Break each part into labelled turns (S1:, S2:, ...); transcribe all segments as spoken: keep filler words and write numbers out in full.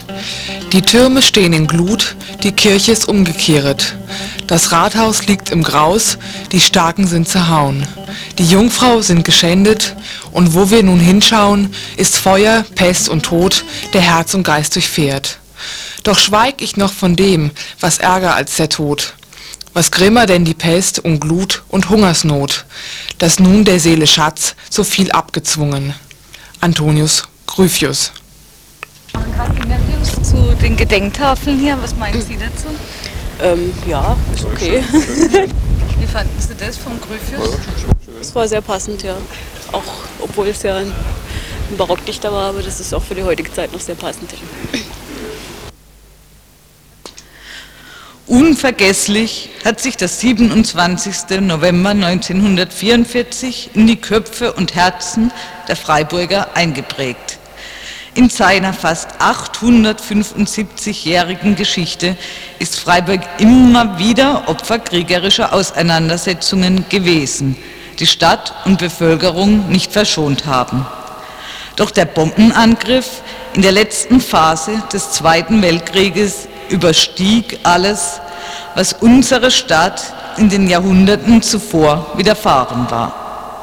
S1: Die Türme stehen in Glut, die Kirche ist umgekehret. Das Rathaus liegt im Graus, die Starken sind zerhauen. Die Jungfrau sind geschändet, und wo wir nun hinschauen, ist Feuer, Pest und Tod, der Herz und Geist durchfährt. Doch schweig ich noch von dem, was ärger als der Tod. Was grimmer denn die Pest und Glut und Hungersnot, dass nun der Seele Schatz so viel abgezwungen. Antonius Gryphius.
S2: Wir machen gerade Interviews zu den Gedenktafeln hier. Was meinen Sie dazu?
S3: Ähm, ja, ist okay.
S2: Wie fanden Sie das vom Gryphius?
S3: Es war sehr passend, ja. Auch obwohl es ja ein Barockdichter war, aber das ist auch für die heutige Zeit noch sehr passend.
S2: Unvergesslich hat sich das siebenundzwanzigsten November neunzehnhundertvierundvierzig in die Köpfe und Herzen der Freiburger eingeprägt. In seiner fast achthundertfünfundsiebzigjährigen Geschichte ist Freiburg immer wieder Opfer kriegerischer Auseinandersetzungen gewesen, die Stadt und Bevölkerung nicht verschont haben. Doch der Bombenangriff in der letzten Phase des Zweiten Weltkrieges überstieg alles, was unserer Stadt in den Jahrhunderten zuvor widerfahren war.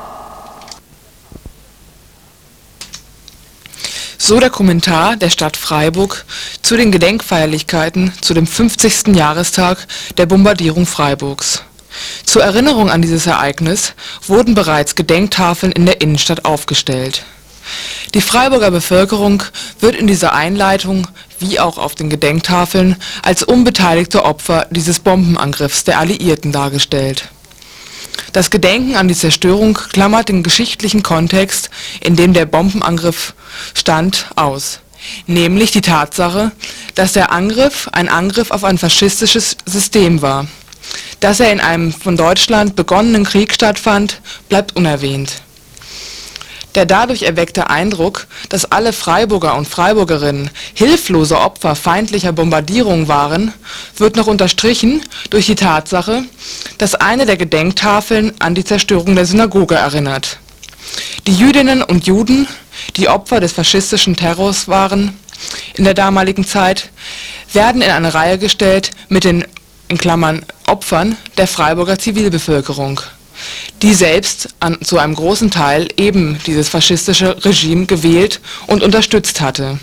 S1: So der Kommentar der Stadt Freiburg zu den Gedenkfeierlichkeiten zu dem fünfzigsten Jahrestag der Bombardierung Freiburgs. Zur Erinnerung an dieses Ereignis wurden bereits Gedenktafeln in der Innenstadt aufgestellt. Die Freiburger Bevölkerung wird in dieser Einleitung, wie auch auf den Gedenktafeln, als unbeteiligte Opfer dieses Bombenangriffs der Alliierten dargestellt. Das Gedenken an die Zerstörung klammert den geschichtlichen Kontext, in dem der Bombenangriff stand, aus. Nämlich die Tatsache, dass der Angriff ein Angriff auf ein faschistisches System war. Dass er in einem von Deutschland begonnenen Krieg stattfand, bleibt unerwähnt. Der dadurch erweckte Eindruck, dass alle Freiburger und Freiburgerinnen hilflose Opfer feindlicher Bombardierung waren, wird noch unterstrichen durch die Tatsache, dass eine der Gedenktafeln an die Zerstörung der Synagoge erinnert. Die Jüdinnen und Juden, die Opfer des faschistischen Terrors waren in der damaligen Zeit, werden in eine Reihe gestellt mit den in Klammern Opfern der Freiburger Zivilbevölkerung, die selbst an, zu einem großen Teil eben dieses faschistische Regime gewählt und unterstützt hatte.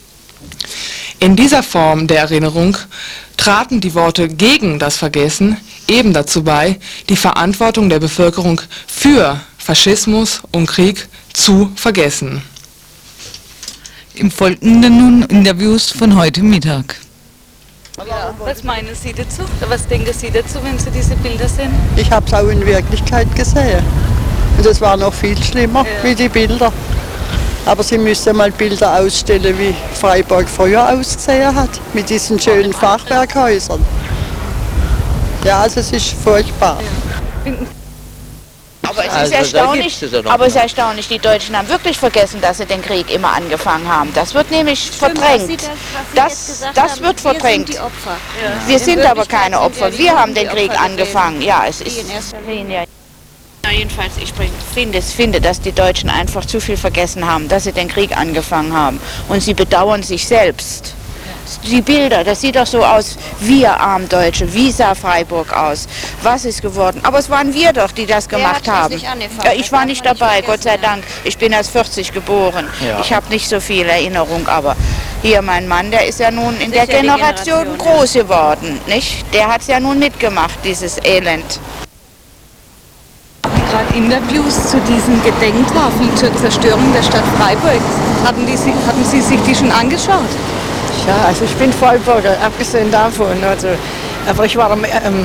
S1: In dieser Form der Erinnerung traten die Worte gegen das Vergessen eben dazu bei, die Verantwortung der Bevölkerung für Faschismus und Krieg zu vergessen.
S2: Im Folgenden nun Interviews von heute Mittag.
S3: Ja, was meinen Sie dazu? Was denken Sie dazu, wenn Sie diese Bilder sehen?
S4: Ich habe es auch in Wirklichkeit gesehen. Und es war noch viel schlimmer ja. wie die Bilder. Aber Sie müssen mal Bilder ausstellen, wie Freiburg früher ausgesehen hat, mit diesen schönen Fachwerkhäusern. Ja, also es ist furchtbar.
S3: Ja.
S5: Aber es,
S6: Also,
S5: ist erstaunlich,
S6: es
S5: aber es ist erstaunlich, die Deutschen haben wirklich vergessen, dass sie den Krieg immer angefangen haben. Das wird nämlich
S7: Stimmt,
S5: verdrängt.
S7: Das,
S5: das das wird
S7: haben,
S5: verdrängt.
S7: Wir sind die Opfer.
S5: Ja. Wir sind aber keine Opfer. Wir haben den Krieg angefangen. Ja, es ist. Ja, jedenfalls, ich finde, finde, dass die Deutschen einfach zu viel vergessen haben, dass sie den Krieg angefangen haben. Und sie bedauern sich selbst. Die Bilder, das sieht doch so aus, wir Armdeutsche, wie sah Freiburg aus, was ist geworden? Aber es waren wir doch, die das gemacht haben. Ja, ich war nicht dabei, Gott sei Dank. Ich bin erst vierzig geboren. Ja. Ich habe nicht so viel Erinnerung, aber hier mein Mann, der ist ja nun in der Generation, Generation groß geworden, nicht? Der hat es ja nun mitgemacht, dieses Elend.
S2: Gerade Interviews zu diesen Gedenktafeln zur Zerstörung der Stadt Freiburg. Hatten, die, hatten Sie sich die schon angeschaut?
S8: Ja, also ich bin Freiburger, abgesehen davon. Also, aber ich war am, ähm, am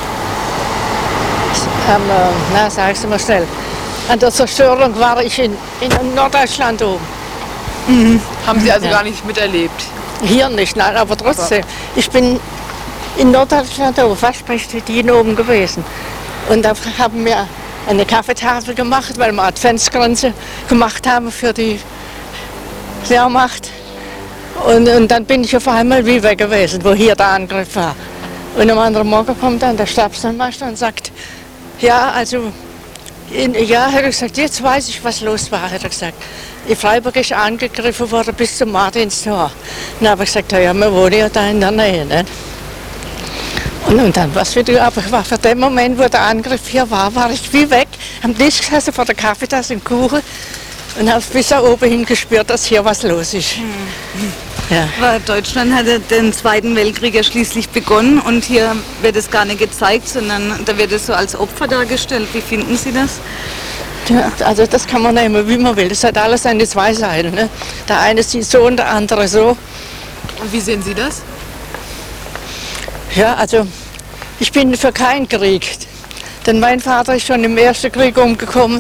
S8: äh, na, sag ich mal schnell, an der Zerstörung war ich in, in Norddeutschland oben.
S1: Mhm. Haben Sie also ja. gar nicht miterlebt?
S8: Hier nicht, nein, aber trotzdem. Aber ich bin in Norddeutschland oben, fast bei Stettin oben gewesen. Und da haben wir eine Kaffeetafel gemacht, weil wir Adventskränze gemacht haben für die Wehrmacht. Und, und dann bin ich auf einmal wie weg gewesen, wo hier der Angriff war. Und am anderen Morgen kommt dann der Stabsmeister und sagt, ja, also, in, ja, hat er gesagt, jetzt weiß ich, was los war, hat er gesagt. in Freiburg ist angegriffen worden bis zum Martinstor. Dann habe ich gesagt, ja, wir wohnen ja da in der Nähe. Ne? Und, und dann was wieder, aber war für den Moment, wo der Angriff hier war, war ich wie weg, am Tisch gesessen vor der Kaffeetasse und Kuchen und habe bis da oben hin gespürt, dass hier was los ist.
S2: Mhm.
S8: Ja.
S2: Aber Deutschland hatte den Zweiten Weltkrieg ja schließlich begonnen und hier wird es gar nicht gezeigt, sondern da wird es so als Opfer dargestellt. Wie finden Sie das?
S8: Ja, also das kann man nehmen, wie man will. Das hat alles seine zwei Seiten. Ne? Der eine sieht so und der andere so.
S1: Und wie sehen Sie das?
S8: Ja, also ich bin für keinen Krieg. Denn mein Vater ist schon im Ersten Krieg umgekommen.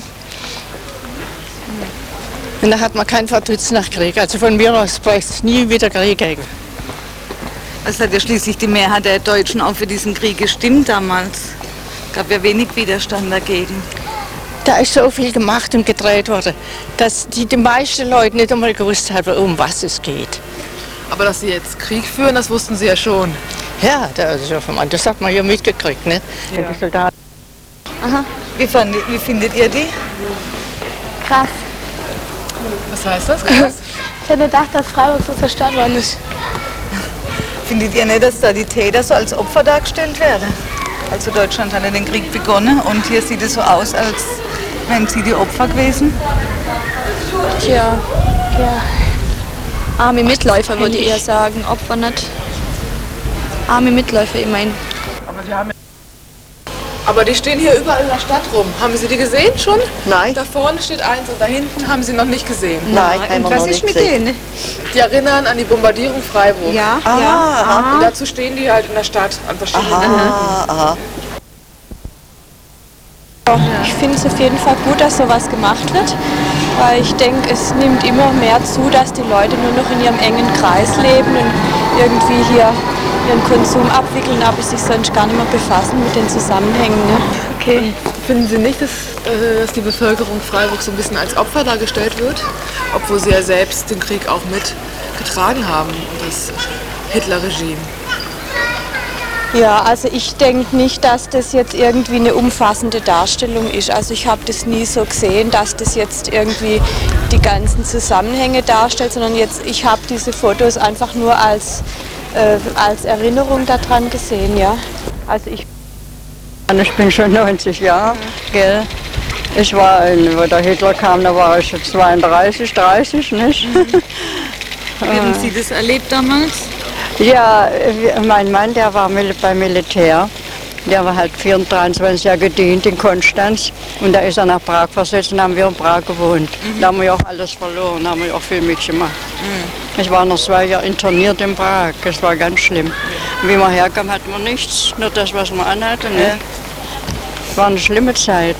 S8: Und da hat man kein Verdutz nach Krieg. Also von mir aus bräuchte es nie wieder Krieg geben.
S2: Es hat ja schließlich die Mehrheit der Deutschen auch für diesen Krieg gestimmt damals. Es gab ja wenig Widerstand dagegen.
S8: Da ist so viel gemacht und gedreht worden, dass die, die meisten Leute nicht einmal gewusst haben, um was es geht.
S1: Aber dass Sie jetzt Krieg führen, das wussten Sie ja schon.
S8: Ja, das, das hat man ja mitgekriegt. Ne?
S2: Ja.
S8: Die Soldaten.
S2: Aha. Wie, fand, wie findet ihr die?
S6: Krass.
S1: Was heißt das? Krass.
S6: Ich hätte gedacht, dass Freiburg so zerstört worden ist.
S2: Findet ihr nicht, dass da die Täter so als Opfer dargestellt werden? Also Deutschland hat ja den Krieg begonnen und hier sieht es so aus, als wären sie die Opfer gewesen.
S6: Tja, ja. Arme Mitläufer würde ich eher sagen, Opfer nicht. Arme Mitläufer, ich meine.
S1: Aber wir haben Aber die stehen hier überall in der Stadt rum. Haben Sie die gesehen schon?
S4: Nein.
S1: Da vorne steht eins und da hinten haben Sie noch nicht gesehen.
S4: Nein, haben wir
S2: Was
S4: noch
S2: ist
S4: nicht
S2: mit
S4: gesehen.
S2: denen?
S1: Die erinnern an die Bombardierung Freiburg.
S2: Ja,
S4: Ah,
S2: ja.
S4: aha.
S1: Und dazu stehen die halt in der Stadt an verschiedenen Orten.
S4: Aha, aha.
S6: Ich finde es auf jeden Fall gut, dass sowas gemacht wird, weil ich denke, es nimmt immer mehr zu, dass die Leute nur noch in ihrem engen Kreis leben und irgendwie hier ihren Konsum abwickeln, aber sich sonst gar nicht mehr befassen mit den Zusammenhängen. Ne? Okay.
S1: Finden Sie nicht, dass, äh, dass die Bevölkerung Freiburg so ein bisschen als Opfer dargestellt wird? Obwohl sie ja selbst den Krieg auch mitgetragen haben, das Hitlerregime.
S6: Ja, also ich denke nicht, dass das jetzt irgendwie eine umfassende Darstellung ist. Also ich habe das nie so gesehen, dass das jetzt irgendwie die ganzen Zusammenhänge darstellt, sondern jetzt, ich habe diese Fotos einfach nur als, äh, als Erinnerung daran gesehen, ja. Also ich
S4: Ich bin schon neunzig Jahre, gell? Ich war, wo der Hitler kam, da war ich schon zweiunddreißig, dreißig, nicht?
S2: Wie haben Sie das erlebt damals?
S4: Ja, mein Mann, der war beim Militär. Der war halt vierunddreißig Jahre gedient in Konstanz. Und da ist er nach Prag versetzt und haben wir in Prag gewohnt. Mhm. Da haben wir auch alles verloren, da haben wir auch viel mitgemacht. Mhm. Ich war noch zwei Jahre interniert in Prag, das war ganz schlimm. Und wie man herkam, hatten wir nichts, nur das, was man anhatte. Ne? Ja. War eine schlimme Zeit.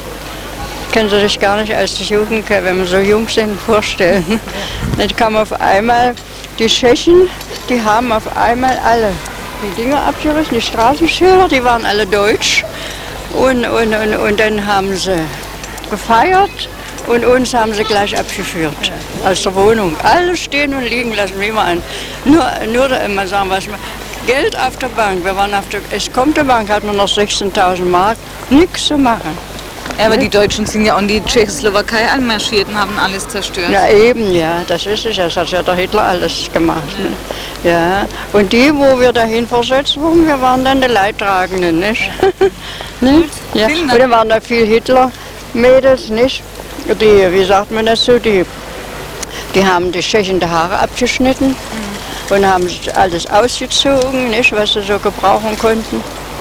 S4: Können Sie sich gar nicht als Jugend, wenn wir so jung sind, vorstellen. Dann kam auf einmal die Tschechen, die haben auf einmal alle die Dinger abgerissen, die Straßenschilder, die waren alle deutsch. Und, und, und, und dann haben sie gefeiert und uns haben sie gleich abgeführt aus der Wohnung. Alles stehen und liegen lassen, wie man nur, nur immer sagen, was man. Geld auf der Bank, wir waren auf der Eskomte-Bank, hatten wir noch sechzehntausend Mark, nichts zu machen.
S2: Ja, aber die Deutschen sind ja auch in die Tschechoslowakei anmarschiert und haben alles zerstört.
S4: Ja eben, ja, das ist es, das hat ja der Hitler alles gemacht. Ne? Ja, und die, wo wir dahin versetzt wurden, wir waren dann die Leidtragenden, nicht? ne? Ja. Und dann waren da viele Hitler-Mädels, nicht? Die, wie sagt man das so, die, die haben die Tschechen die Haare abgeschnitten. Mhm. Und haben alles ausgezogen, nicht, was sie so gebrauchen konnten.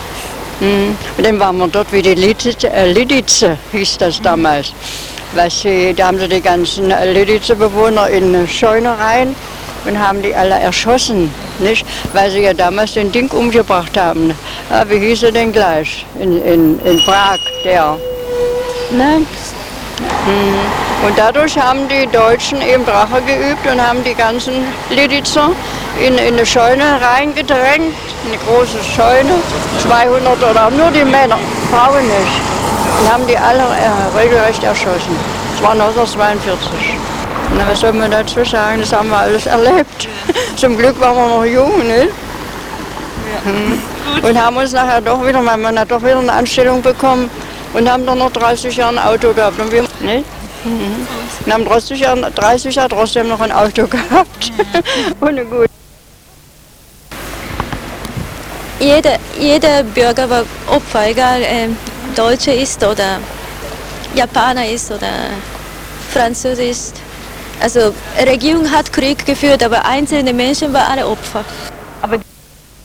S4: Mhm. Und dann waren wir dort wie die Lidice, äh, Lidice hieß das damals. Was sie, da haben sie die ganzen Lidice-Bewohner in eine Scheune rein und haben die alle erschossen, nicht? Weil sie ja damals den Ding umgebracht haben. Ja, wie hieß er denn gleich? In, in, in Prag, der. Ne? Mhm. Und dadurch haben die Deutschen eben Rache geübt und haben die ganzen Lidizer in, in eine Scheune reingedrängt, eine große Scheune, zweihundert oder nur die Männer, Frauen nicht. Und haben die alle äh, regelrecht erschossen. Das war neunzehnhundertzweiundvierzig. Na, was soll man dazu sagen, das haben wir alles erlebt. Zum Glück waren wir noch jung, ne? Ja. Mhm. Und haben uns nachher doch wieder, mein Mann hat doch wieder eine Anstellung bekommen. Und haben dann noch dreißig Jahre ein Auto gehabt. Und wir, ne? Mhm. Wir haben dreißig Jahre, dreißig Jahre trotzdem noch ein Auto gehabt. Ohne gut.
S7: Jeder, jeder Bürger war Opfer, egal äh, Deutscher ist oder Japaner ist oder Franzose ist. Also Regierung hat Krieg geführt, aber einzelne Menschen waren alle Opfer.